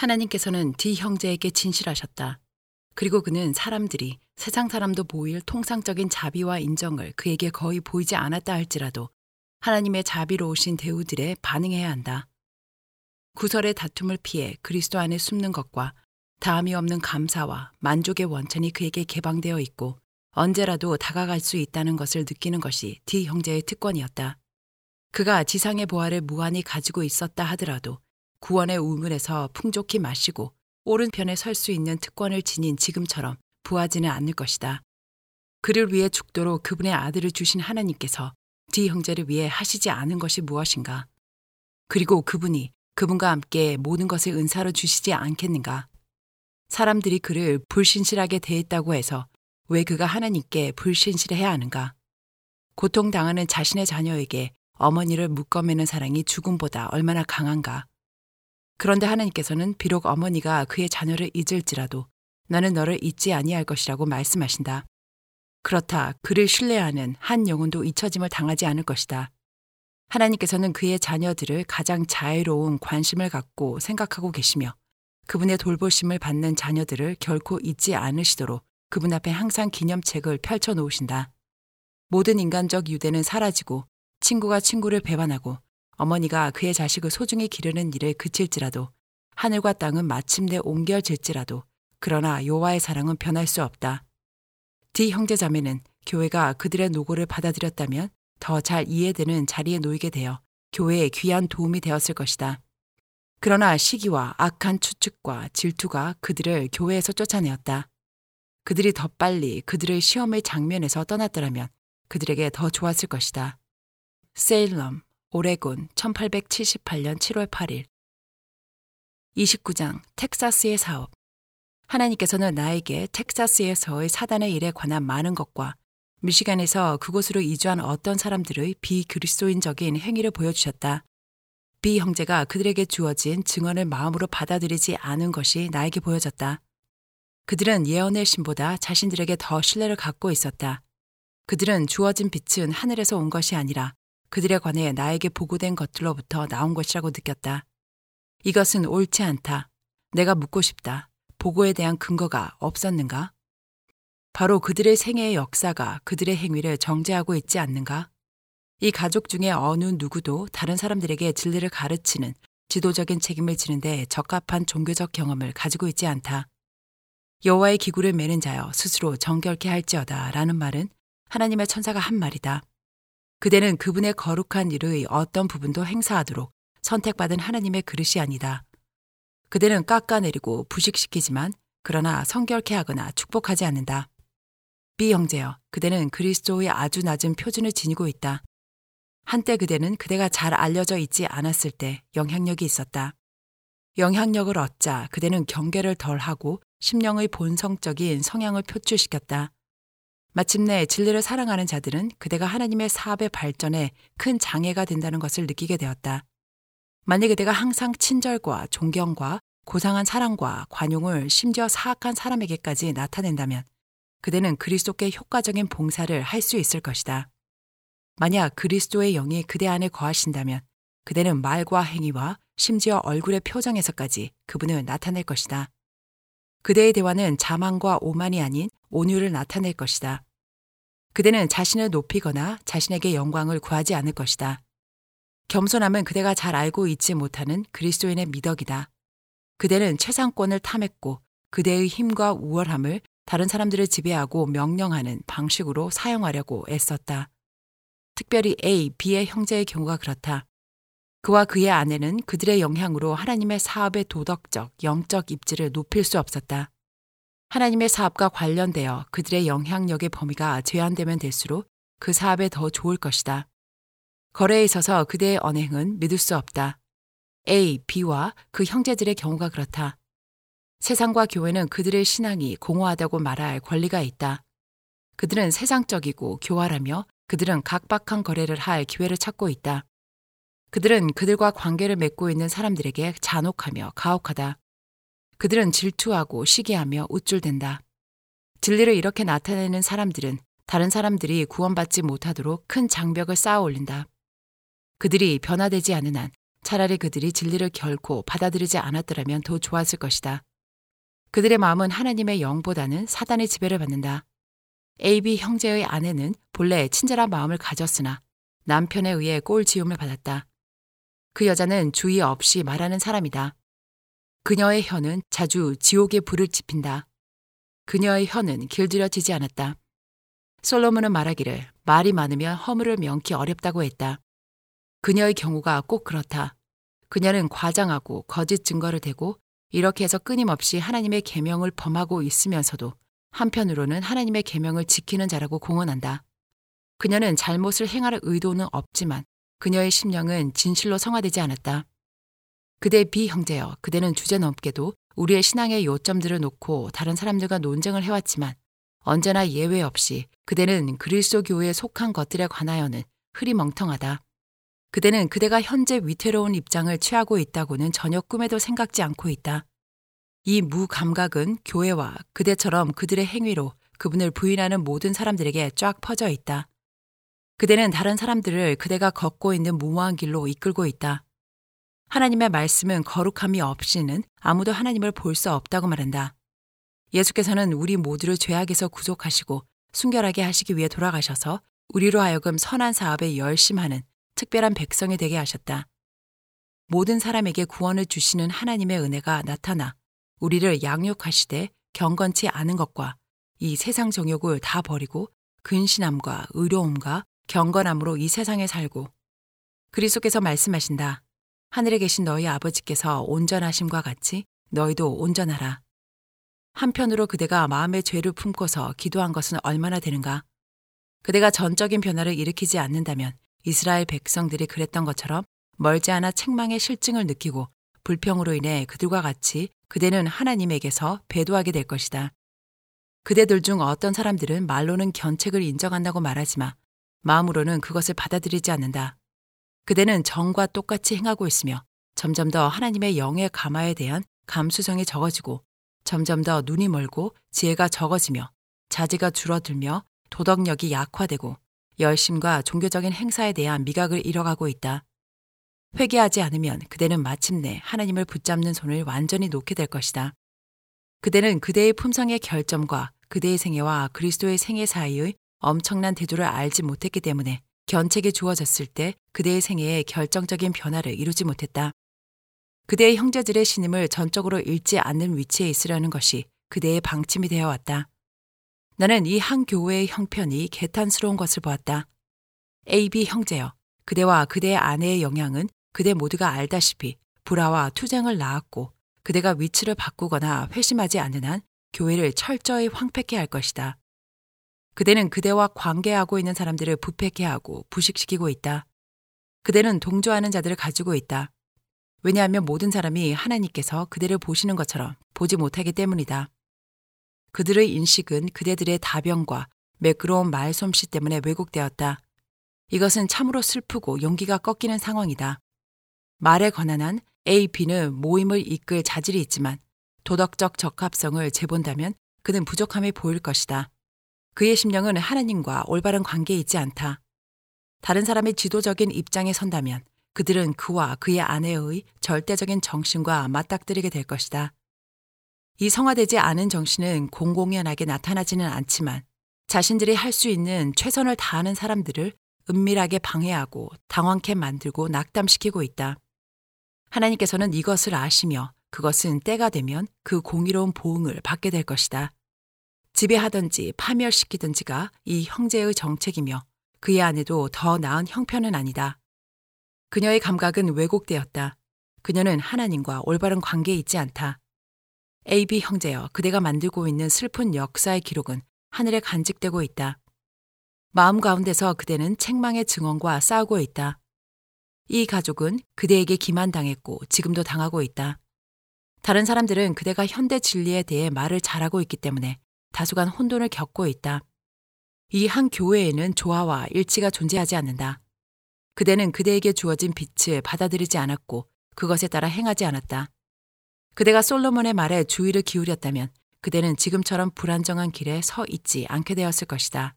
하나님께서는 D 형제에게 진실하셨다. 그리고 그는 사람들이 세상 사람도 보일 통상적인 자비와 인정을 그에게 거의 보이지 않았다 할지라도 하나님의 자비로우신 대우들에 반응해야 한다. 구설의 다툼을 피해 그리스도 안에 숨는 것과 다함이 없는 감사와 만족의 원천이 그에게 개방되어 있고 언제라도 다가갈 수 있다는 것을 느끼는 것이 D 형제의 특권이었다. 그가 지상의 보화를 무한히 가지고 있었다 하더라도 구원의 우물에서 풍족히 마시고 오른편에 설 수 있는 특권을 지닌 지금처럼 부하지는 않을 것이다. 그를 위해 죽도록 그분의 아들을 주신 하나님께서 D 형제를 위해 하시지 않은 것이 무엇인가? 그리고 그분이 그분과 함께 모든 것을 은사로 주시지 않겠는가? 사람들이 그를 불신실하게 대했다고 해서 왜 그가 하나님께 불신실해야 하는가? 고통당하는 자신의 자녀에게 어머니를 묶어매는 사랑이 죽음보다 얼마나 강한가? 그런데 하나님께서는 비록 어머니가 그의 자녀를 잊을지라도 나는 너를 잊지 아니할 것이라고 말씀하신다. 그렇다 그를 신뢰하는 한 영혼도 잊혀짐을 당하지 않을 것이다. 하나님께서는 그의 자녀들을 가장 자애로운 관심을 갖고 생각하고 계시며 그분의 돌보심을 받는 자녀들을 결코 잊지 않으시도록 그분 앞에 항상 기념책을 펼쳐놓으신다. 모든 인간적 유대는 사라지고 친구가 친구를 배반하고 어머니가 그의 자식을 소중히 기르는 일을 그칠지라도 하늘과 땅은 마침내 옮겨질지라도 그러나 여호와의 사랑은 변할 수 없다. D 형제자매는 교회가 그들의 노고를 받아들였다면 더 잘 이해되는 자리에 놓이게 되어 교회에 귀한 도움이 되었을 것이다. 그러나 시기와 악한 추측과 질투가 그들을 교회에서 쫓아내었다. 그들이 더 빨리 그들의 시험의 장면에서 떠났더라면 그들에게 더 좋았을 것이다. 세일럼, 오레곤, 1878년 7월 8일 29장 텍사스의 사업. 하나님께서는 나에게 텍사스에서의 사단의 일에 관한 많은 것과 미시간에서 그곳으로 이주한 어떤 사람들의 비그리스도인적인 행위를 보여주셨다. B 형제가 그들에게 주어진 증언을 마음으로 받아들이지 않은 것이 나에게 보여졌다. 그들은 예언의 신보다 자신들에게 더 신뢰를 갖고 있었다. 그들은 주어진 빛은 하늘에서 온 것이 아니라 그들에 관해 나에게 보고된 것들로부터 나온 것이라고 느꼈다. 이것은 옳지 않다. 내가 묻고 싶다. 보고에 대한 근거가 없었는가? 바로 그들의 생애의 역사가 그들의 행위를 정죄하고 있지 않는가? 이 가족 중에 어느 누구도 다른 사람들에게 진리를 가르치는 지도적인 책임을 지는데 적합한 종교적 경험을 가지고 있지 않다. 여호와의 기구를 매는 자여 스스로 정결케 할지어다 라는 말은 하나님의 천사가 한 말이다. 그대는 그분의 거룩한 일의 어떤 부분도 행사하도록 선택받은 하나님의 그릇이 아니다. 그대는 깎아내리고 부식시키지만 그러나 성결케 하거나 축복하지 않는다. B 형제여, 그대는 그리스도의 아주 낮은 표준을 지니고 있다. 한때 그대는 그대가 잘 알려져 있지 않았을 때 영향력이 있었다. 영향력을 얻자 그대는 경계를 덜하고 심령의 본성적인 성향을 표출시켰다. 마침내 진리를 사랑하는 자들은 그대가 하나님의 사업의 발전에 큰 장애가 된다는 것을 느끼게 되었다. 만약 그대가 항상 친절과 존경과 고상한 사랑과 관용을 심지어 사악한 사람에게까지 나타낸다면 그대는 그리스도께 효과적인 봉사를 할 수 있을 것이다. 만약 그리스도의 영이 그대 안에 거하신다면 그대는 말과 행위와 심지어 얼굴의 표정에서까지 그분을 나타낼 것이다. 그대의 대화는 자만과 오만이 아닌 온유를 나타낼 것이다. 그대는 자신을 높이거나 자신에게 영광을 구하지 않을 것이다. 겸손함은 그대가 잘 알고 있지 못하는 그리스도인의 미덕이다. 그대는 최상권을 탐했고 그대의 힘과 우월함을 다른 사람들을 지배하고 명령하는 방식으로 사용하려고 애썼다. 특별히 A, B의 형제의 경우가 그렇다. 그와 그의 아내는 그들의 영향으로 하나님의 사업의 도덕적, 영적 입지를 높일 수 없었다. 하나님의 사업과 관련되어 그들의 영향력의 범위가 제한되면 될수록 그 사업에 더 좋을 것이다. 거래에 있어서 그대의 언행은 믿을 수 없다. A, B와 그 형제들의 경우가 그렇다. 세상과 교회는 그들의 신앙이 공허하다고 말할 권리가 있다. 그들은 세상적이고 교활하며 그들은 각박한 거래를 할 기회를 찾고 있다. 그들은 그들과 관계를 맺고 있는 사람들에게 잔혹하며 가혹하다. 그들은 질투하고 시기하며 우쭐댄다. 진리를 이렇게 나타내는 사람들은 다른 사람들이 구원받지 못하도록 큰 장벽을 쌓아 올린다. 그들이 변화되지 않은 한 차라리 그들이 진리를 결코 받아들이지 않았더라면 더 좋았을 것이다. 그들의 마음은 하나님의 영보다는 사단의 지배를 받는다. AB 형제의 아내는 본래 친절한 마음을 가졌으나 남편에 의해 꼴지움을 받았다. 그 여자는 주의 없이 말하는 사람이다. 그녀의 혀는 자주 지옥의 불을 지핀다. 그녀의 혀는 길들여지지 않았다. 솔로몬은 말하기를 말이 많으면 허물을 명키 어렵다고 했다. 그녀의 경우가 꼭 그렇다. 그녀는 과장하고 거짓 증거를 대고 이렇게 해서 끊임없이 하나님의 계명을 범하고 있으면서도 한편으로는 하나님의 계명을 지키는 자라고 공언한다. 그녀는 잘못을 행할 의도는 없지만 그녀의 심령은 진실로 성화되지 않았다. 그대 비형제여, 그대는 주제넘게도 우리의 신앙의 요점들을 놓고 다른 사람들과 논쟁을 해왔지만 언제나 예외 없이 그대는 그리스도 교회에 속한 것들에 관하여는 흐리멍텅하다. 그대는 그대가 현재 위태로운 입장을 취하고 있다고는 전혀 꿈에도 생각지 않고 있다. 이 무감각은 교회와 그대처럼 그들의 행위로 그분을 부인하는 모든 사람들에게 쫙 퍼져 있다. 그대는 다른 사람들을 그대가 걷고 있는 무모한 길로 이끌고 있다. 하나님의 말씀은 거룩함이 없이는 아무도 하나님을 볼 수 없다고 말한다. 예수께서는 우리 모두를 죄악에서 구속하시고 순결하게 하시기 위해 돌아가셔서 우리로 하여금 선한 사업에 열심하는 특별한 백성이 되게 하셨다. 모든 사람에게 구원을 주시는 하나님의 은혜가 나타나 우리를 양육하시되 경건치 않은 것과 이 세상 정욕을 다 버리고 근신함과 의로움과 경건함으로 이 세상에 살고 그리스도께서 말씀하신다. 하늘에 계신 너희 아버지께서 온전하심과 같이 너희도 온전하라. 한편으로 그대가 마음의 죄를 품고서 기도한 것은 얼마나 되는가? 그대가 전적인 변화를 일으키지 않는다면 이스라엘 백성들이 그랬던 것처럼 멀지 않아 책망의 실증을 느끼고 불평으로 인해 그들과 같이 그대는 하나님에게서 배도하게 될 것이다. 그대들 중 어떤 사람들은 말로는 견책을 인정한다고 말하지만 마음으로는 그것을 받아들이지 않는다. 그대는 정과 똑같이 행하고 있으며 점점 더 하나님의 영의 감화에 대한 감수성이 적어지고 점점 더 눈이 멀고 지혜가 적어지며 자제가 줄어들며 도덕력이 약화되고 열심과 종교적인 행사에 대한 미각을 잃어가고 있다. 회개하지 않으면 그대는 마침내 하나님을 붙잡는 손을 완전히 놓게 될 것이다. 그대는 그대의 품성의 결점과 그대의 생애와 그리스도의 생애 사이의 엄청난 대조를 알지 못했기 때문에 견책이 주어졌을 때 그대의 생애에 결정적인 변화를 이루지 못했다. 그대의 형제들의 신임을 전적으로 잃지 않는 위치에 있으려는 것이 그대의 방침이 되어 왔다. 나는 이 한 교회의 형편이 개탄스러운 것을 보았다. AB 형제여, 그대와 그대의 아내의 영향은 그대 모두가 알다시피 불화와 투쟁을 낳았고 그대가 위치를 바꾸거나 회심하지 않는 한 교회를 철저히 황폐케 할 것이다. 그대는 그대와 관계하고 있는 사람들을 부패케 하고 부식시키고 있다. 그대는 동조하는 자들을 가지고 있다. 왜냐하면 모든 사람이 하나님께서 그대를 보시는 것처럼 보지 못하기 때문이다. 그들의 인식은 그대들의 다병과 매끄러운 말솜씨 때문에 왜곡되었다. 이것은 참으로 슬프고 용기가 꺾이는 상황이다. 말에 관한 한 A, B는 모임을 이끌 자질이 있지만 도덕적 적합성을 재본다면 그는 부족함이 보일 것이다. 그의 심령은 하나님과 올바른 관계에 있지 않다. 다른 사람의 지도적인 입장에 선다면 그들은 그와 그의 아내의 절대적인 정신과 맞닥뜨리게 될 것이다. 이 성화되지 않은 정신은 공공연하게 나타나지는 않지만 자신들이 할 수 있는 최선을 다하는 사람들을 은밀하게 방해하고 당황케 만들고 낙담시키고 있다. 하나님께서는 이것을 아시며 그것은 때가 되면 그 공의로운 보응을 받게 될 것이다. 지배하든지 파멸시키든지가 이 형제의 정책이며 그의 아내도 더 나은 형편은 아니다. 그녀의 감각은 왜곡되었다. 그녀는 하나님과 올바른 관계에 있지 않다. AB 형제여, 그대가 만들고 있는 슬픈 역사의 기록은 하늘에 간직되고 있다. 마음 가운데서 그대는 책망의 증언과 싸우고 있다. 이 가족은 그대에게 기만당했고 지금도 당하고 있다. 다른 사람들은 그대가 현대 진리에 대해 말을 잘하고 있기 때문에 다소간 혼돈을 겪고 있다. 이 한 교회에는 조화와 일치가 존재하지 않는다. 그대는 그대에게 주어진 빛을 받아들이지 않았고 그것에 따라 행하지 않았다. 그대가 솔로몬의 말에 주의를 기울였다면 그대는 지금처럼 불안정한 길에 서 있지 않게 되었을 것이다.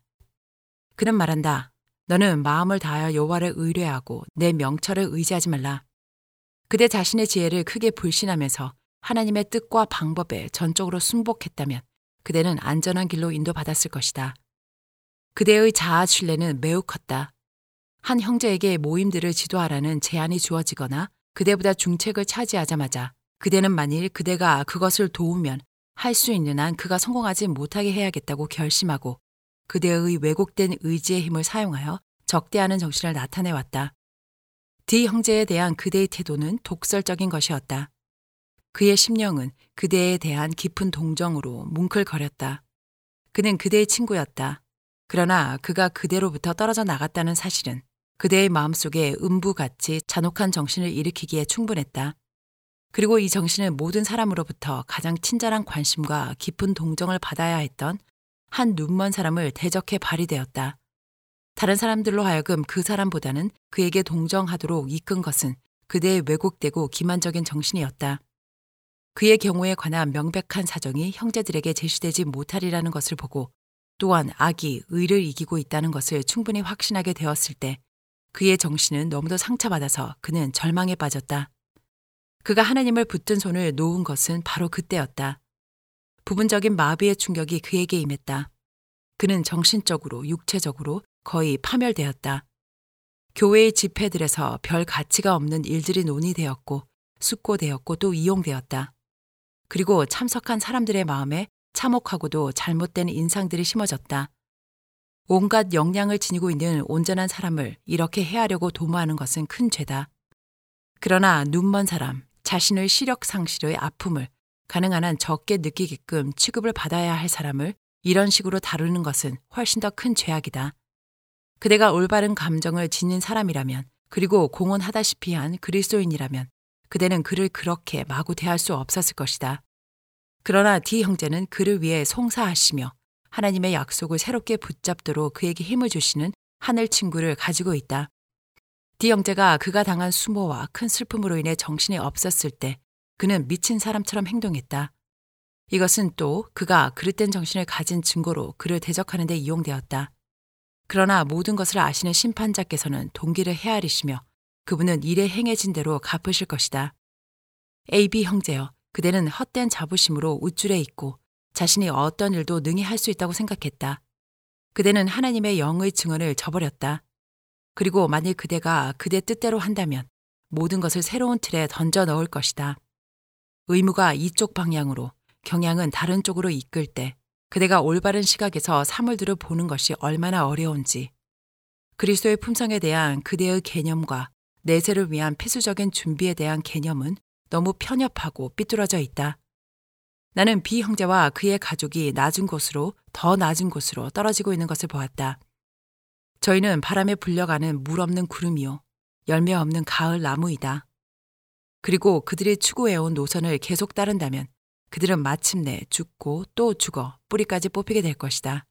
그는 말한다. 너는 마음을 다하여 여호와를 의뢰하고 내 명철을 의지하지 말라. 그대 자신의 지혜를 크게 불신하면서 하나님의 뜻과 방법에 전적으로 순복했다면 그대는 안전한 길로 인도받았을 것이다. 그대의 자아 신뢰는 매우 컸다. 한 형제에게 모임들을 지도하라는 제안이 주어지거나 그대보다 중책을 차지하자마자 그대는 만일 그대가 그것을 도우면 할 수 있는 한 그가 성공하지 못하게 해야겠다고 결심하고 그대의 왜곡된 의지의 힘을 사용하여 적대하는 정신을 나타내왔다. D 형제에 대한 그대의 태도는 독설적인 것이었다. 그의 심령은 그대에 대한 깊은 동정으로 뭉클거렸다. 그는 그대의 친구였다. 그러나 그가 그대로부터 떨어져 나갔다는 사실은 그대의 마음속에 음부같이 잔혹한 정신을 일으키기에 충분했다. 그리고 이 정신은 모든 사람으로부터 가장 친절한 관심과 깊은 동정을 받아야 했던 한 눈먼 사람을 대적해 발휘되었다. 다른 사람들로 하여금 그 사람보다는 그에게 동정하도록 이끈 것은 그대의 왜곡되고 기만적인 정신이었다. 그의 경우에 관한 명백한 사정이 형제들에게 제시되지 못하리라는 것을 보고 또한 악이 의를 이기고 있다는 것을 충분히 확신하게 되었을 때 그의 정신은 너무도 상처받아서 그는 절망에 빠졌다. 그가 하나님을 붙든 손을 놓은 것은 바로 그때였다. 부분적인 마비의 충격이 그에게 임했다. 그는 정신적으로 육체적으로 거의 파멸되었다. 교회의 집회들에서 별 가치가 없는 일들이 논의되었고 숙고되었고 또 이용되었다. 그리고 참석한 사람들의 마음에 참혹하고도 잘못된 인상들이 심어졌다. 온갖 역량을 지니고 있는 온전한 사람을 이렇게 해하려고 도모하는 것은 큰 죄다. 그러나 눈먼 사람, 자신의 시력 상실의 아픔을 가능한 한 적게 느끼게끔 취급을 받아야 할 사람을 이런 식으로 다루는 것은 훨씬 더 큰 죄악이다. 그대가 올바른 감정을 지닌 사람이라면 그리고 공언하다시피 한 그리스도인이라면 그대는 그를 그렇게 마구 대할 수 없었을 것이다. 그러나 D 형제는 그를 위해 송사하시며 하나님의 약속을 새롭게 붙잡도록 그에게 힘을 주시는 하늘 친구를 가지고 있다. D 형제가 그가 당한 수모와 큰 슬픔으로 인해 정신이 없었을 때 그는 미친 사람처럼 행동했다. 이것은 또 그가 그릇된 정신을 가진 증거로 그를 대적하는 데 이용되었다. 그러나 모든 것을 아시는 심판자께서는 동기를 헤아리시며 그분은 일에 행해진 대로 갚으실 것이다. AB 형제여, 그대는 헛된 자부심으로 우쭐해 있고 자신이 어떤 일도 능히 할 수 있다고 생각했다. 그대는 하나님의 영의 증언을 저버렸다. 그리고 만일 그대가 그대 뜻대로 한다면 모든 것을 새로운 틀에 던져 넣을 것이다. 의무가 이쪽 방향으로, 경향은 다른 쪽으로 이끌 때 그대가 올바른 시각에서 사물들을 보는 것이 얼마나 어려운지, 그리스도의 품성에 대한 그대의 개념과 내세를 위한 필수적인 준비에 대한 개념은 너무 편협하고 삐뚤어져 있다. 나는 B 형제와 그의 가족이 낮은 곳으로 더 낮은 곳으로 떨어지고 있는 것을 보았다. 저희는 바람에 불려가는 물 없는 구름이요, 열매 없는 가을 나무이다. 그리고 그들이 추구해온 노선을 계속 따른다면 그들은 마침내 죽고 또 죽어 뿌리까지 뽑히게 될 것이다.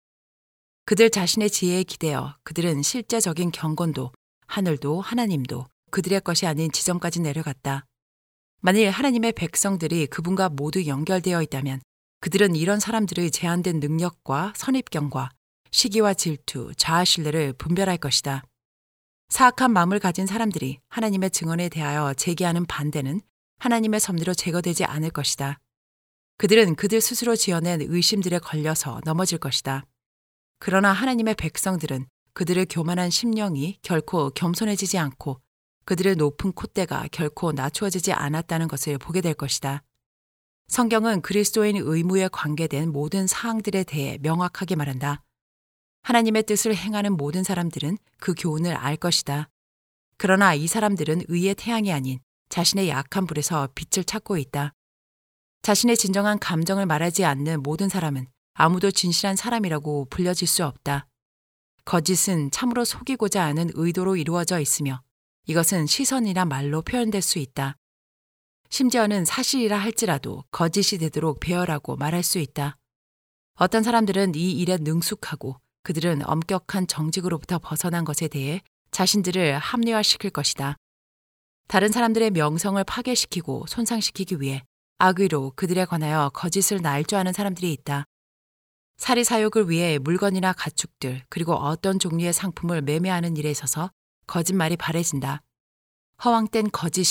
그들 자신의 지혜에 기대어 그들은 실제적인 경건도 하늘도 하나님도 그들의 것이 아닌 지점까지 내려갔다. 만일 하나님의 백성들이 그분과 모두 연결되어 있다면 그들은 이런 사람들의 제한된 능력과 선입견과 시기와 질투, 자아신뢰를 분별할 것이다. 사악한 마음을 가진 사람들이 하나님의 증언에 대하여 제기하는 반대는 하나님의 섭리로 제거되지 않을 것이다. 그들은 그들 스스로 지어낸 의심들에 걸려서 넘어질 것이다. 그러나 하나님의 백성들은 그들의 교만한 심령이 결코 겸손해지지 않고 그들의 높은 콧대가 결코 낮추어지지 않았다는 것을 보게 될 것이다. 성경은 그리스도인 의무에 관계된 모든 사항들에 대해 명확하게 말한다. 하나님의 뜻을 행하는 모든 사람들은 그 교훈을 알 것이다. 그러나 이 사람들은 의의 태양이 아닌 자신의 약한 불에서 빛을 찾고 있다. 자신의 진정한 감정을 말하지 않는 모든 사람은 아무도 진실한 사람이라고 불려질 수 없다. 거짓은 참으로 속이고자 하는 의도로 이루어져 있으며 이것은 시선이나 말로 표현될 수 있다. 심지어는 사실이라 할지라도 거짓이 되도록 배열하고 말할 수 있다. 어떤 사람들은 이 일에 능숙하고 그들은 엄격한 정직으로부터 벗어난 것에 대해 자신들을 합리화시킬 것이다. 다른 사람들의 명성을 파괴시키고 손상시키기 위해 악의로 그들에 관하여 거짓을 날조하는 사람들이 있다. 사리사욕을 위해 물건이나 가축들 그리고 어떤 종류의 상품을 매매하는 일에 있어서 거짓말이 바래진다. 허황된 거짓이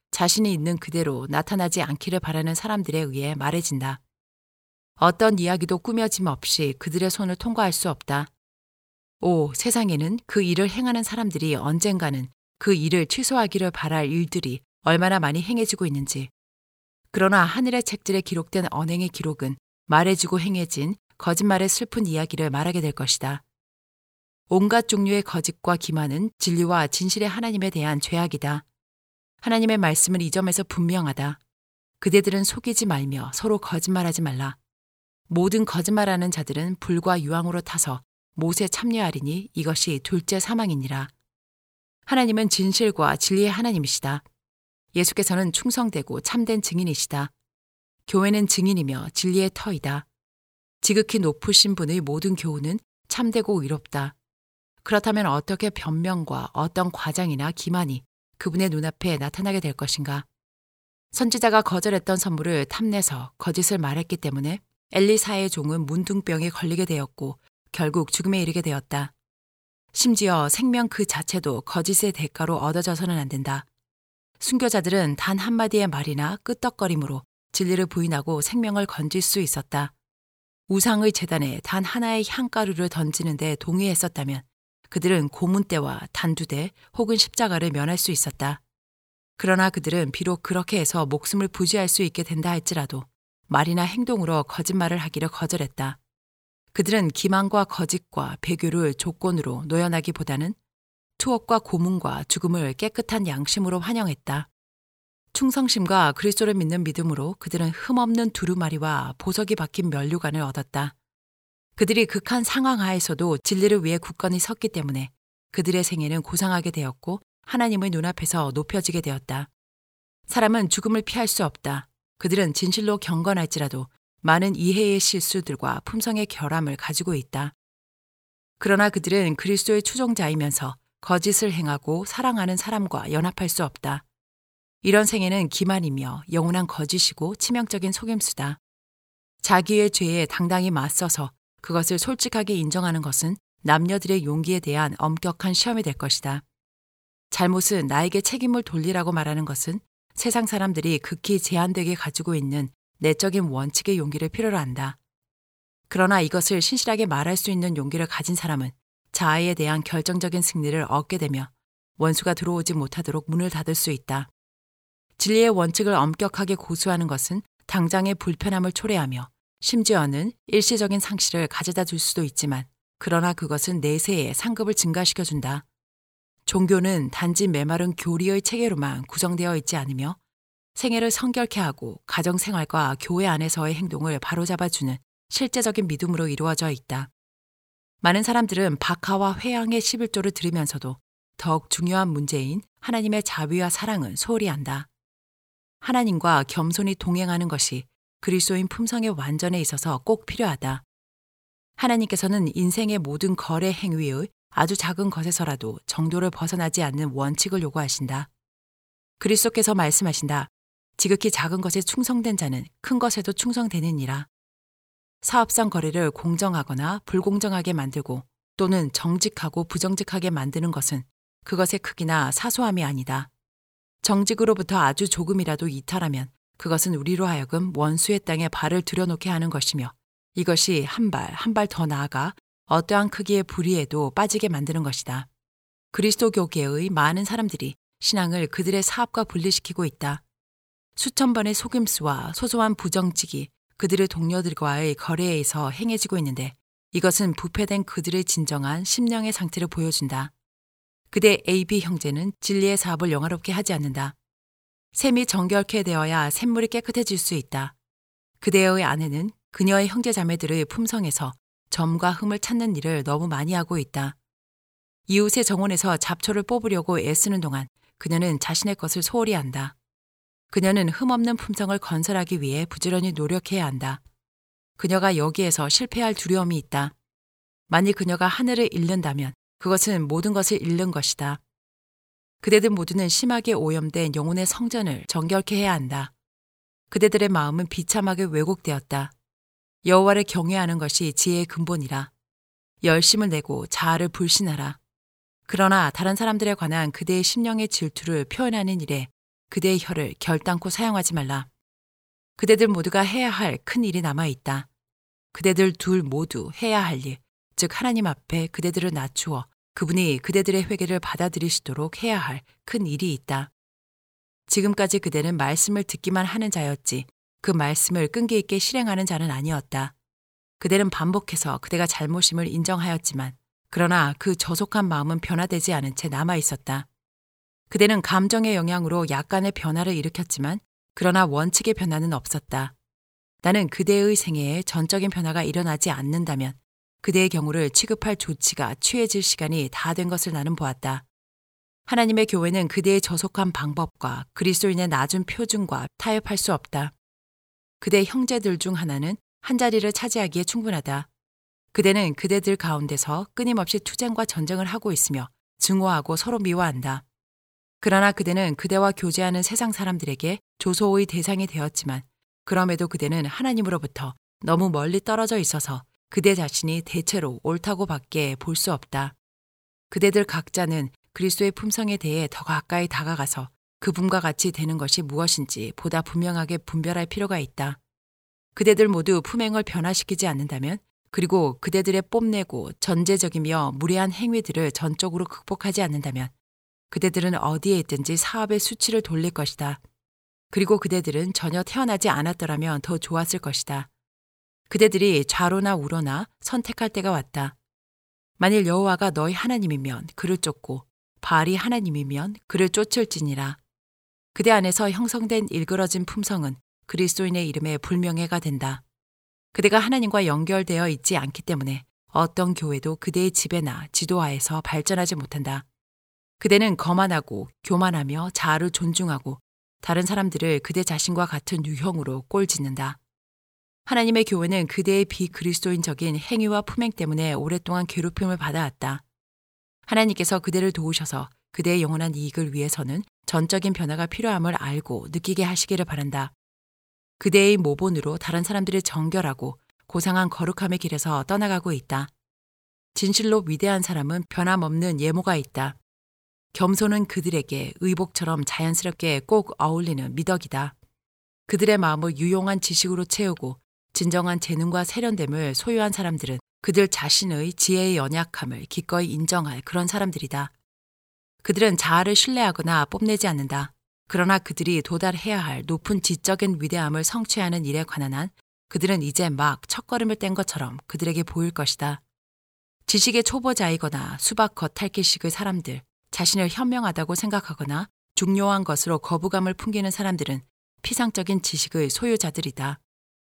자신이 있는 그대로 나타나지 않기를 바라는 사람들에 의해 말해진다. 어떤 이야기도 꾸며짐 없이 그들의 손을 통과할 수 없다. 오, 세상에는 그 일을 행하는 사람들이 언젠가는 그 일을 취소하기를 바랄 일들이 얼마나 많이 행해지고 있는지. 그러나 하늘의 책들에 기록된 언행의 기록은 말해지고 행해진 거짓말의 슬픈 이야기를 말하게 될 것이다. 온갖 종류의 거짓과 기만은 진리와 진실의 하나님에 대한 죄악이다. 하나님의 말씀은 이 점에서 분명하다. 그대들은 속이지 말며 서로 거짓말하지 말라. 모든 거짓말하는 자들은 불과 유황으로 타서 못에 참여하리니 이것이 둘째 사망이니라. 하나님은 진실과 진리의 하나님이시다. 예수께서는 충성되고 참된 증인이시다. 교회는 증인이며 진리의 터이다. 지극히 높으신 분의 모든 교훈은 참되고 의롭다. 그렇다면 어떻게 변명과 어떤 과장이나 기만이 그분의 눈앞에 나타나게 될 것인가? 선지자가 거절했던 선물을 탐내서 거짓을 말했기 때문에 엘리사의 종은 문둥병에 걸리게 되었고 결국 죽음에 이르게 되었다. 심지어 생명 그 자체도 거짓의 대가로 얻어져서는 안 된다. 순교자들은 단 한마디의 말이나 끄떡거림으로 진리를 부인하고 생명을 건질 수 있었다. 우상의 제단에 단 하나의 향가루를 던지는 데 동의했었다면 그들은 고문대와 단두대 혹은 십자가를 면할 수 있었다. 그러나 그들은 비록 그렇게 해서 목숨을 부지할 수 있게 된다 할지라도 말이나 행동으로 거짓말을 하기를 거절했다. 그들은 기만과 거짓과 배교를 조건으로 노연하기보다는 투옥과 고문과 죽음을 깨끗한 양심으로 환영했다. 충성심과 그리스도를 믿는 믿음으로 그들은 흠없는 두루마리와 보석이 박힌 면류관을 얻었다. 그들이 극한 상황 하에서도 진리를 위해 굳건히 섰기 때문에 그들의 생애는 고상하게 되었고 하나님의 눈앞에서 높여지게 되었다. 사람은 죽음을 피할 수 없다. 그들은 진실로 경건할지라도 많은 이해의 실수들과 품성의 결함을 가지고 있다. 그러나 그들은 그리스도의 추종자이면서 거짓을 행하고 사랑하는 사람과 연합할 수 없다. 이런 생애는 기만이며 영원한 거짓이고 치명적인 속임수다. 자기의 죄에 당당히 맞서서 그것을 솔직하게 인정하는 것은 남녀들의 용기에 대한 엄격한 시험이 될 것이다. 잘못은 나에게 책임을 돌리라고 말하는 것은 세상 사람들이 극히 제한되게 가지고 있는 내적인 원칙의 용기를 필요로 한다. 그러나 이것을 신실하게 말할 수 있는 용기를 가진 사람은 자아에 대한 결정적인 승리를 얻게 되며 원수가 들어오지 못하도록 문을 닫을 수 있다. 진리의 원칙을 엄격하게 고수하는 것은 당장의 불편함을 초래하며 심지어는 일시적인 상실을 가져다 줄 수도 있지만 그러나 그것은 내세에 상급을 증가시켜준다. 종교는 단지 메마른 교리의 체계로만 구성되어 있지 않으며 생애를 성결케 하고 가정생활과 교회 안에서의 행동을 바로잡아주는 실제적인 믿음으로 이루어져 있다. 많은 사람들은 박하와 회양의 11조를 들으면서도 더욱 중요한 문제인 하나님의 자비와 사랑은 소홀히 한다. 하나님과 겸손히 동행하는 것이 그리스도인 품성의 완전에 있어서 꼭 필요하다. 하나님께서는 인생의 모든 거래 행위의 아주 작은 것에서라도 정도를 벗어나지 않는 원칙을 요구하신다. 그리스도께서 말씀하신다. 지극히 작은 것에 충성된 자는 큰 것에도 충성되느니라. 사업상 거래를 공정하거나 불공정하게 만들고 또는 정직하고 부정직하게 만드는 것은 그것의 크기나 사소함이 아니다. 정직으로부터 아주 조금이라도 이탈하면 그것은 우리로 하여금 원수의 땅에 발을 들여놓게 하는 것이며 이것이 한 발 더 나아가 어떠한 크기의 불의에도 빠지게 만드는 것이다. 그리스도교계의 많은 사람들이 신앙을 그들의 사업과 분리시키고 있다. 수천 번의 속임수와 소소한 부정직이 그들의 동료들과의 거래에서 행해지고 있는데 이것은 부패된 그들의 진정한 심령의 상태를 보여준다. 그대 AB 형제는 진리의 사업을 영화롭게 하지 않는다. 샘이 정결케 되어야 샘물이 깨끗해질 수 있다. 그대의 아내는 그녀의 형제자매들의 품성에서 점과 흠을 찾는 일을 너무 많이 하고 있다. 이웃의 정원에서 잡초를 뽑으려고 애쓰는 동안 그녀는 자신의 것을 소홀히 한다. 그녀는 흠없는 품성을 건설하기 위해 부지런히 노력해야 한다. 그녀가 여기에서 실패할 두려움이 있다. 만일 그녀가 하늘을 잃는다면 그것은 모든 것을 잃는 것이다. 그대들 모두는 심하게 오염된 영혼의 성전을 정결케 해야 한다. 그대들의 마음은 비참하게 왜곡되었다. 여호와를 경외하는 것이 지혜의 근본이라. 열심을 내고 자아를 불신하라. 그러나 다른 사람들에 관한 그대의 심령의 질투를 표현하는 일에 그대의 혀를 결단코 사용하지 말라. 그대들 모두가 해야 할 큰 일이 남아있다. 그대들 둘 모두 해야 할 일, 즉 하나님 앞에 그대들을 낮추어 그분이 그대들의 회개를 받아들이시도록 해야 할 큰 일이 있다. 지금까지 그대는 말씀을 듣기만 하는 자였지 그 말씀을 끈기 있게 실행하는 자는 아니었다. 그대는 반복해서 그대가 잘못임을 인정하였지만 그러나 그 저속한 마음은 변화되지 않은 채 남아있었다. 그대는 감정의 영향으로 약간의 변화를 일으켰지만 그러나 원칙의 변화는 없었다. 나는 그대의 생애에 전적인 변화가 일어나지 않는다면 그대의 경우를 취급할 조치가 취해질 시간이 다 된 것을 나는 보았다. 하나님의 교회는 그대의 저속한 방법과 그리스도인의 낮은 표준과 타협할 수 없다. 그대 형제들 중 하나는 한 자리를 차지하기에 충분하다. 그대는 그대들 가운데서 끊임없이 투쟁과 전쟁을 하고 있으며 증오하고 서로 미워한다. 그러나 그대는 그대와 교제하는 세상 사람들에게 조소의 대상이 되었지만 그럼에도 그대는 하나님으로부터 너무 멀리 떨어져 있어서 그대 자신이 대체로 옳다고 밖에 볼 수 없다. 그대들 각자는 그리스도의 품성에 대해 더 가까이 다가가서 그분과 같이 되는 것이 무엇인지 보다 분명하게 분별할 필요가 있다. 그대들 모두 품행을 변화시키지 않는다면 그리고 그대들의 뽐내고 전제적이며 무례한 행위들을 전적으로 극복하지 않는다면 그대들은 어디에 있든지 사업의 수치를 돌릴 것이다. 그리고 그대들은 전혀 태어나지 않았더라면 더 좋았을 것이다. 그대들이 좌로나 우로나 선택할 때가 왔다. 만일 여호와가 너희 하나님이면 그를 쫓고 바알이 하나님이면 그를 쫓을지니라. 그대 안에서 형성된 일그러진 품성은 그리스도인의 이름에 불명예가 된다. 그대가 하나님과 연결되어 있지 않기 때문에 어떤 교회도 그대의 지배나 지도하에서 발전하지 못한다. 그대는 거만하고 교만하며 자아를 존중하고 다른 사람들을 그대 자신과 같은 유형으로 꼴짓는다. 하나님의 교회는 그대의 비그리스도인적인 행위와 품행 때문에 오랫동안 괴롭힘을 받아왔다. 하나님께서 그대를 도우셔서 그대의 영원한 이익을 위해서는 전적인 변화가 필요함을 알고 느끼게 하시기를 바란다. 그대의 모본으로 다른 사람들을 정결하고 고상한 거룩함의 길에서 떠나가고 있다. 진실로 위대한 사람은 변함없는 예모가 있다. 겸손은 그들에게 의복처럼 자연스럽게 꼭 어울리는 미덕이다. 그들의 마음을 유용한 지식으로 채우고 진정한 재능과 세련됨을 소유한 사람들은 그들 자신의 지혜의 연약함을 기꺼이 인정할 그런 사람들이다. 그들은 자아를 신뢰하거나 뽐내지 않는다. 그러나 그들이 도달해야 할 높은 지적인 위대함을 성취하는 일에 관한 한 그들은 이제 막 첫걸음을 뗀 것처럼 그들에게 보일 것이다. 지식의 초보자이거나 수박 겉핥기식의 사람들, 자신을 현명하다고 생각하거나 중요한 것으로 거부감을 풍기는 사람들은 피상적인 지식의 소유자들이다.